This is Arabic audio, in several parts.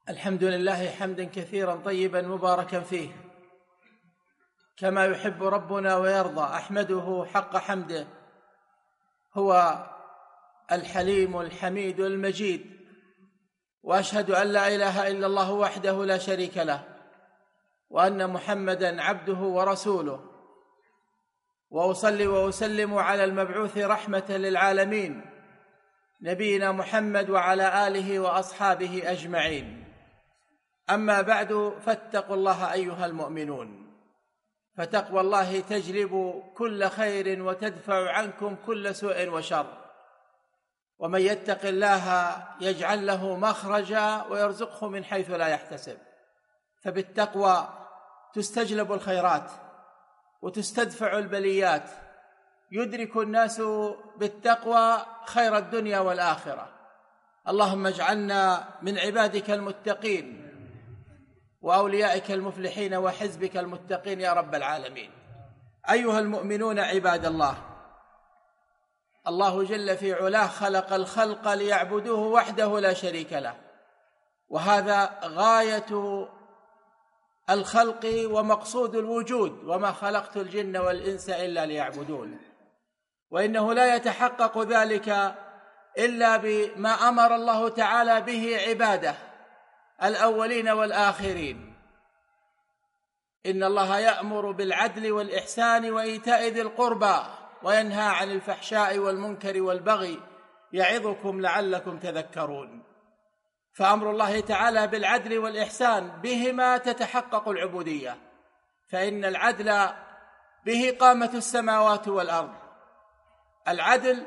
الحمد لله حمدا كثيرا طيبا مباركا فيه كما يحب ربنا ويرضى. أحمده حق حمده، هو الحليم الحميد المجيد، وأشهد أن لا إله إلا الله وحده لا شريك له، وأن محمدًا عبده ورسوله، وأصلي وأسلم على المبعوث رحمة للعالمين نبينا محمد وعلى آله وأصحابه أجمعين. أما بعد، فاتقوا الله أيها المؤمنون، فتقوى الله تجلب كل خير وتدفع عنكم كل سوء وشر، ومن يتق الله يجعل له مخرجا ويرزقه من حيث لا يحتسب. فبالتقوى تستجلب الخيرات وتستدفع البليات، يدرك الناس بالتقوى خير الدنيا والآخرة. اللهم اجعلنا من عبادك المتقين وأوليائك المفلحين وحزبك المتقين يا رب العالمين. أيها المؤمنون عباد الله، الله جل في علاه خلق الخلق ليعبدوه وحده لا شريك له، وهذا غاية الخلق ومقصود الوجود، وما خلقت الجن والإنس إلا ليعبدون. وإنه لا يتحقق ذلك إلا بما أمر الله تعالى به عباده الأولين والآخرين. إن الله يأمر بالعدل والإحسان وإيتاء ذي القربى وينهى عن الفحشاء والمنكر والبغي يعظكم لعلكم تذكرون. فأمر الله تعالى بالعدل والإحسان بهما تتحقق العبودية، فإن العدل به قامت السماوات والأرض. العدل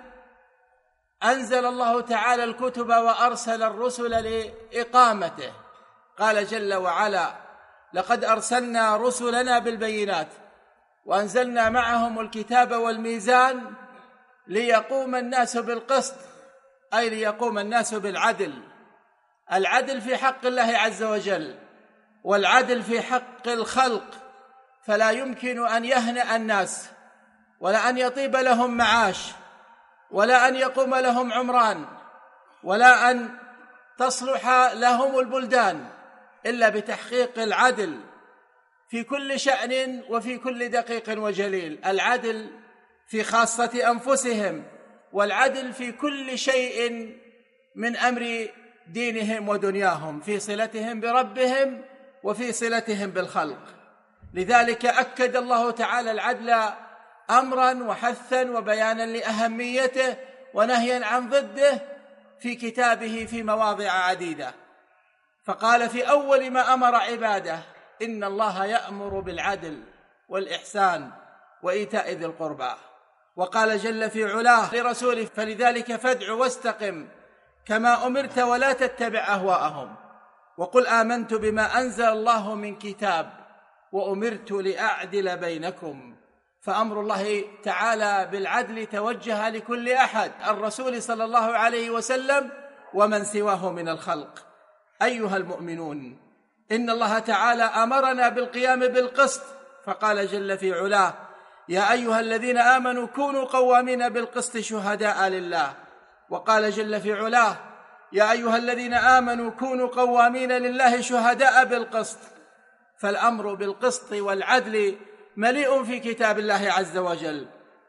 أنزل الله تعالى الكتب وأرسل الرسل لإقامته. قال جل وعلا: لقد أرسلنا رسلنا بالبينات وأنزلنا معهم الكتاب والميزان ليقوم الناس بالقسط، أي ليقوم الناس بالعدل. العدل في حق الله عز وجل، والعدل في حق الخلق، فلا يمكن أن يهنأ الناس، ولا أن يطيب لهم معاش، ولا أن يقوم لهم عمران، ولا أن تصلح لهم البلدان إلا بتحقيق العدل في كل شأن وفي كل دقيق وجليل. العدل في خاصة أنفسهم، والعدل في كل شيء من أمر دينهم ودنياهم، في صلتهم بربهم وفي صلتهم بالخلق. لذلك أكد الله تعالى العدل أمرا وحثا وبيانا لأهميته ونهيا عن ضده في كتابه في مواضع عديدة. فقال في أول ما أمر عباده: إن الله يأمر بالعدل والإحسان وإيتاء ذي القربى. وقال جل في علاه لرسوله: فلذلك فادع واستقم كما أمرت ولا تتبع أهواءهم وقل آمنت بما أنزل الله من كتاب وأمرت لأعدل بينكم. فأمر الله تعالى بالعدل توجه لكل أحد، الرسول صلى الله عليه وسلم ومن سواه من الخلق. أيها المؤمنون، إن الله تعالى أمرنا بالقيام بالقسط، فقال جل في علاه: يا أيها الذين آمنوا كونوا قوامين بالقسط شهداء لله. وقال جل في علاه: يا أيها الذين آمنوا كونوا قوامين لله شهداء بالقسط. فالأمر بالقسط والعدل مليء في كتاب الله عز وجل،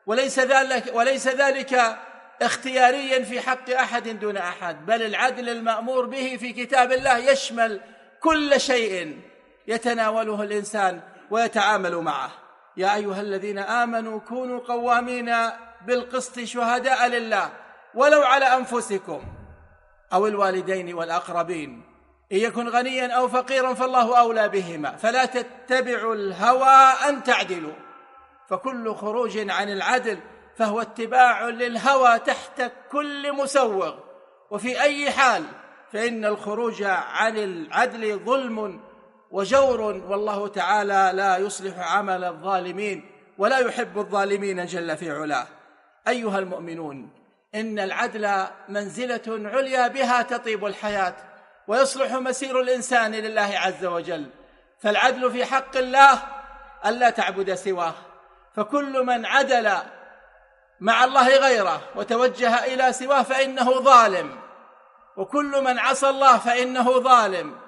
وليس ذلك اختياريا في حق أحد دون أحد، بل العدل المأمور به في كتاب الله يشمل كل شيء يتناوله الإنسان ويتعامل معه. يا أيها الذين آمنوا كونوا قوامين بالقسط شهداء لله ولو على أنفسكم أو الوالدين والأقربين، إن يكن غنيا أو فقيرا فالله أولى بهما، فلا تتبعوا الهوى أن تعدلوا. فكل خروج عن العدل فهو اتباع للهوى تحت كل مسوغ، وفي أي حال، فإن الخروج عن العدل ظلم وجور، والله تعالى لا يصلح عمل الظالمين ولا يحب الظالمين جل في علاه. أيها المؤمنون، إن العدل منزلة عليا بها تطيب الحياة ويصلح مسير الإنسان لله عز وجل. فالعدل في حق الله ألا تعبد سواه، فكل من عدل مع الله غيره وتوجه إلى سواه فإنه ظالم، وكل من عصى الله فإنه ظالم،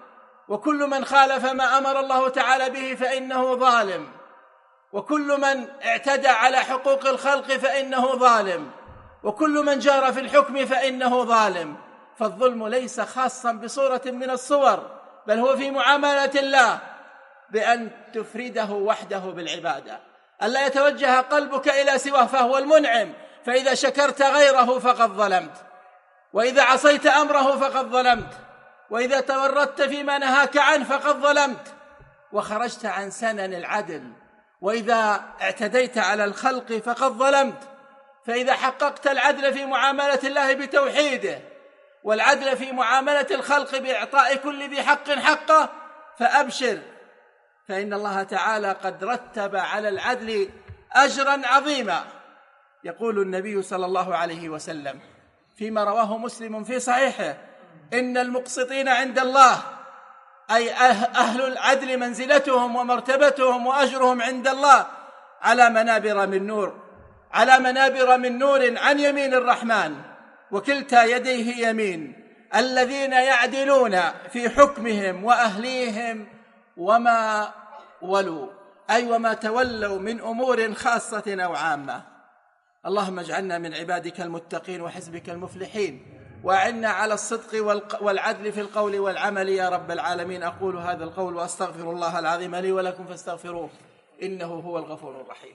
وكل من خالف ما أمر الله تعالى به فإنه ظالم، وكل من اعتدى على حقوق الخلق فإنه ظالم، وكل من جار في الحكم فإنه ظالم. فالظلم ليس خاصا بصورة من الصور، بل هو في معاملة الله بأن تفرده وحده بالعبادة، ألا يتوجه قلبك إلى سواه، فهو المنعم. فإذا شكرت غيره فقد ظلمت، وإذا عصيت أمره فقد ظلمت، وإذا تورطت فيما نهاك عنه فقد ظلمت وخرجت عن سنن العدل، وإذا اعتديت على الخلق فقد ظلمت. فإذا حققت العدل في معاملة الله بتوحيده، والعدل في معاملة الخلق بإعطاء كل ذي حق حقه، فأبشر، فإن الله تعالى قد رتب على العدل أجرا عظيما. يقول النبي صلى الله عليه وسلم فيما رواه مسلم في صحيحه: إن المقسطين عند الله، أي أهل العدل، منزلتهم ومرتبتهم وأجرهم عند الله على منابر من نور، على منابر من نور عن يمين الرحمن، وكلتا يديه يمين، الذين يعدلون في حكمهم وأهليهم وما ولوا، أي وما تولوا من أمور خاصة أو عامة. اللهم اجعلنا من عبادك المتقين وحزبك المفلحين، وأعنا على الصدق والعدل في القول والعمل يا رب العالمين. أقول هذا القول وأستغفر الله العظيم لي ولكم فاستغفروه إنه هو الغفور الرحيم.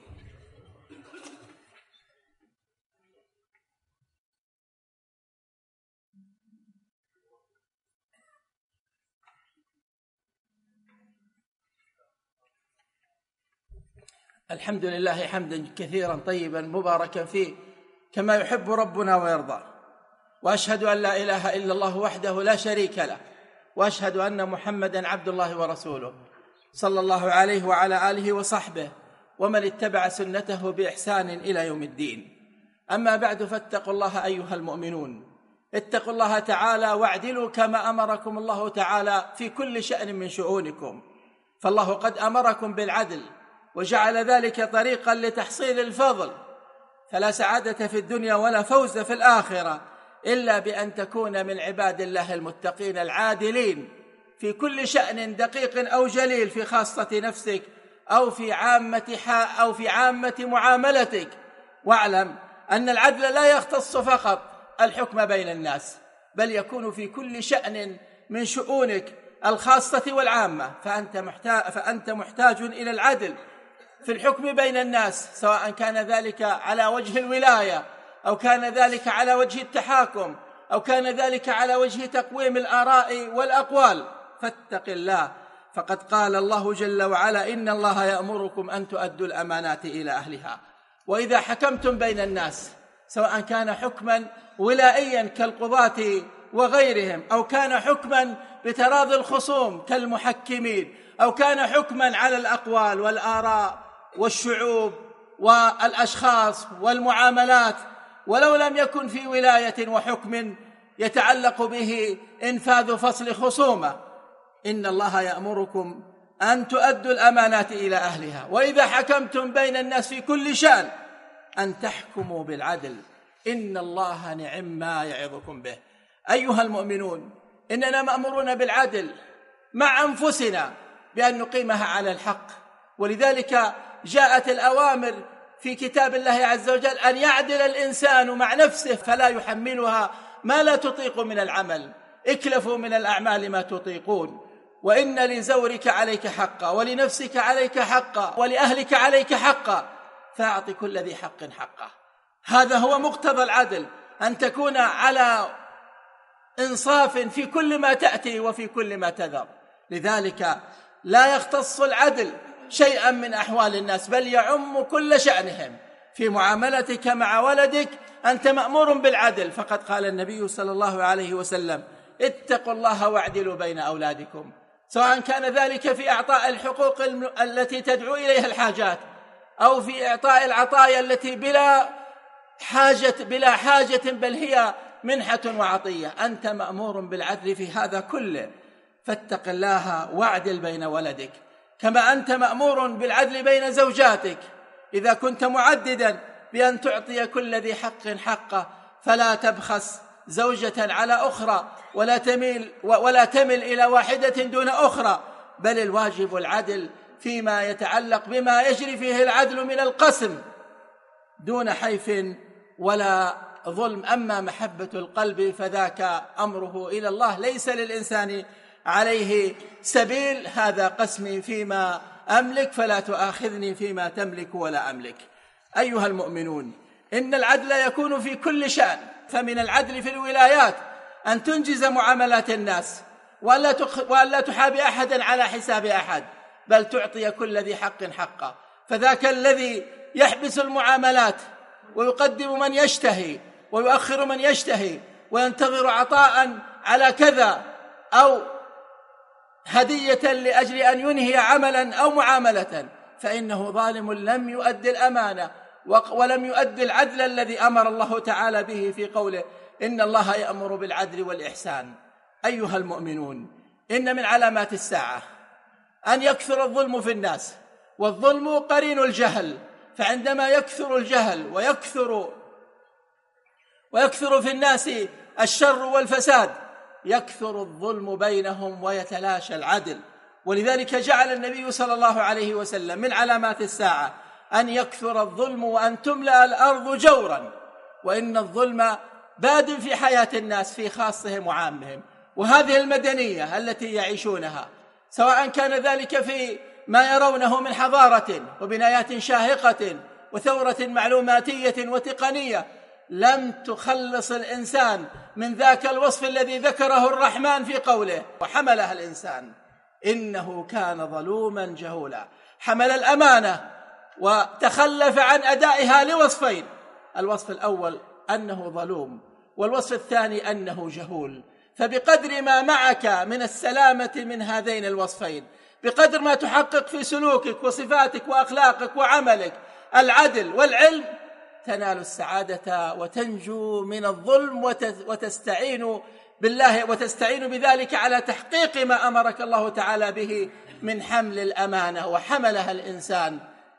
الحمد لله حمدا كثيرا طيبا مباركا فيه كما يحب ربنا ويرضى، وأشهد أن لا إله إلا الله وحده لا شريك له، وأشهد أن محمدا عبد الله ورسوله صلى الله عليه وعلى آله وصحبه ومن اتبع سنته بإحسان إلى يوم الدين. أما بعد، فاتقوا الله أيها المؤمنون، اتقوا الله تعالى واعدلوا كما أمركم الله تعالى في كل شأن من شؤونكم، فالله قد أمركم بالعدل وجعل ذلك طريقا لتحصيل الفضل، فلا سعادة في الدنيا ولا فوز في الآخرة إلا بأن تكون من عباد الله المتقين العادلين في كل شأن دقيق أو جليل، في خاصة نفسك أو في عامة معاملتك. واعلم أن العدل لا يختص فقط الحكم بين الناس، بل يكون في كل شأن من شؤونك الخاصة والعامة، فأنت محتاج إلى العدل في الحكم بين الناس، سواء كان ذلك على وجه الولاية، أو كان ذلك على وجه التحاكم، أو كان ذلك على وجه تقويم الآراء والأقوال. فاتق الله، فقد قال الله جل وعلا: إن الله يأمركم أن تؤدوا الأمانات إلى أهلها. وإذا حكمتم بين الناس، سواء كان حكما ولائيا كالقضاة وغيرهم، أو كان حكما بتراضي الخصوم كالمحكمين، أو كان حكما على الأقوال والآراء والشعوب والأشخاص والمعاملات، ولو لم يكن في ولاية وحكم يتعلق به إنفاذ فصل خصومة، إن الله يأمركم أن تؤدوا الأمانات إلى أهلها، وإذا حكمتم بين الناس في كل شأن أن تحكموا بالعدل، إن الله نعم ما يعظكم به. أيها المؤمنون، إننا مأمورون بالعدل مع أنفسنا بأن نقيمها على الحق، ولذلك جاءت الأوامر في كتاب الله عز وجل أن يعدل الإنسان مع نفسه فلا يحملها ما لا تطيق من العمل. اكلفوا من الأعمال ما تطيقون، وإن لزورك عليك حقا، ولنفسك عليك حقا، ولأهلك عليك حقا، فأعط كل ذي حق حقه. هذا هو مقتضى العدل، أن تكون على إنصاف في كل ما تأتي وفي كل ما تذر. لذلك لا يختص العدل شيئا من أحوال الناس، بل يعم كل شأنهم. في معاملتك مع ولدك أنت مأمور بالعدل، فقد قال النبي صلى الله عليه وسلم: اتقوا الله واعدلوا بين أولادكم، سواء كان ذلك في إعطاء الحقوق التي تدعو إليها الحاجات، أو في إعطاء العطايا التي بلا حاجة بل هي منحة وعطية. أنت مأمور بالعدل في هذا كله، فاتق الله واعدل بين ولدك، كما أنت مأمور بالعدل بين زوجاتك. إذا كنت معددا بأن تعطي كل ذي حق حقه، فلا تبخس زوجة على أخرى ولا تمل إلى واحدة دون أخرى، بل الواجب العدل فيما يتعلق بما يجري فيه العدل من القسم دون حيف ولا ظلم. أما محبة القلب فذاك أمره إلى الله، ليس للإنسان عليه سبيل. هذا قسمي فيما أملك فلا تؤاخذني فيما تملك ولا أملك. أيها المؤمنون، إن العدل يكون في كل شأن، فمن العدل في الولايات أن تنجز معاملات الناس وألا تحابي أحدا على حساب أحد، بل تعطي كل ذي حق حقه. فذاك الذي يحبس المعاملات ويقدم من يشتهي ويؤخر من يشتهي وينتظر عطاء على كذا أو هدية لأجل أن ينهي عملا أو معاملة، فإنه ظالم لم يؤدي الأمانة ولم يؤدي العدل الذي أمر الله تعالى به في قوله إن الله يأمر بالعدل والإحسان. أيها المؤمنون، إن من علامات الساعة أن يكثر الظلم في الناس، والظلم قرين الجهل، فعندما يكثر الجهل ويكثر في الناس الشر والفساد يكثر الظلم بينهم ويتلاشى العدل. ولذلك جعل النبي صلى الله عليه وسلم من علامات الساعة أن يكثر الظلم وأن تملأ الأرض جورا، وإن الظلم باد في حياة الناس في خاصهم وعامهم. وهذه المدنية التي يعيشونها، سواء كان ذلك في ما يرونه من حضارة وبنايات شاهقة وثورة معلوماتية وتقنية، لم تخلص الإنسان من ذاك الوصف الذي ذكره الرحمن في قوله وحملها الإنسان إنه كان ظلوما جهولا. حمل الأمانة وتخلف عن أدائها لوصفين: الوصف الأول أنه ظلوم، والوصف الثاني أنه جهول. فبقدر ما معك من السلامة من هذين الوصفين، بقدر ما تحقق في سلوكك وصفاتك وأخلاقك وعملك العدل والعلم، تنال السعادة وتنجو من الظلم وتستعين بالله وتستعين بذلك على تحقيق ما أمرك الله تعالى به من حمل الأمانة. وحملها الإنسان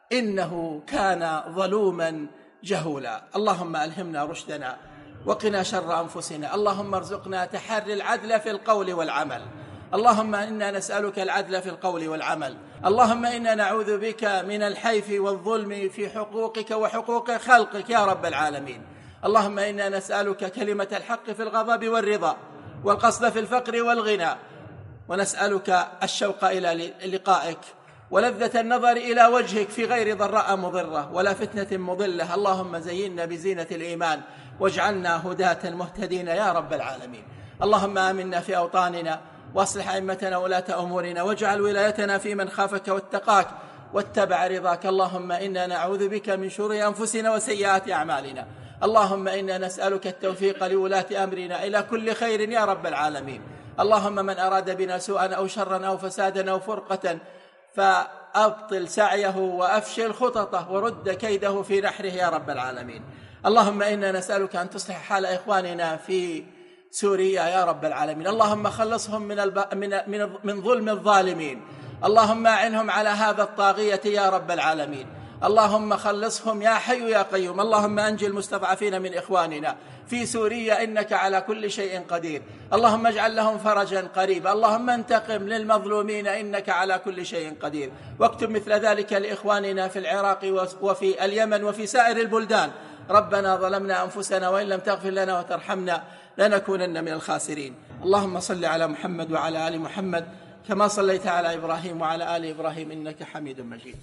إنه كان ظلوما جهولا. اللهم ألهمنا رشدنا وقنا شر أنفسنا. اللهم ارزقنا تحري العدل في القول والعمل. اللهم إنا نسألك العدل في القول والعمل. اللهم إنا نعوذ بك من الحيف والظلم في حقوقك وحقوق خلقك يا رب العالمين. اللهم إنا نسألك كلمة الحق في الغضب والرضا، والقصد في الفقر والغنى، ونسألك الشوق إلى لقائك ولذة النظر إلى وجهك في غير ضراء مضرة ولا فتنة مضلة. اللهم زينا بزينة الإيمان واجعلنا هداة مهتدين يا رب العالمين. اللهم آمنا في أوطاننا واصلح أئمتنا ولاة أمورنا، واجعل ولايتنا في من خافك واتقاك واتبع رضاك. اللهم إنا نعوذ بك من شرور أنفسنا وسيئات أعمالنا. اللهم إنا نسألك التوفيق لولاة أمرنا إلى كل خير يا رب العالمين. اللهم من أراد بنا سوءا أو شرا أو فسادا أو فرقة فأبطل سعيه وأفشل خططه ورد كيده في نحره يا رب العالمين. اللهم إنا نسألك أن تصلح حال إخواننا في سوريا يا رب العالمين. اللهم خلصهم من ظلم الظالمين. اللهم أعنهم على هذا الطاغية يا رب العالمين. اللهم خلصهم يا حي يا قيوم. اللهم أنجي المستضعفين من إخواننا في سوريا إنك على كل شيء قدير. اللهم اجعل لهم فرجا قريبا. اللهم انتقم للمظلومين إنك على كل شيء قدير. واكتب مثل ذلك لإخواننا في العراق وفي اليمن وفي سائر البلدان. ربنا ظلمنا أنفسنا وإن لم تغفر لنا وترحمنا لنكونن من الخاسرين. اللهم صل على محمد وعلى آل محمد كما صليت على إبراهيم وعلى آل إبراهيم إنك حميد مجيد.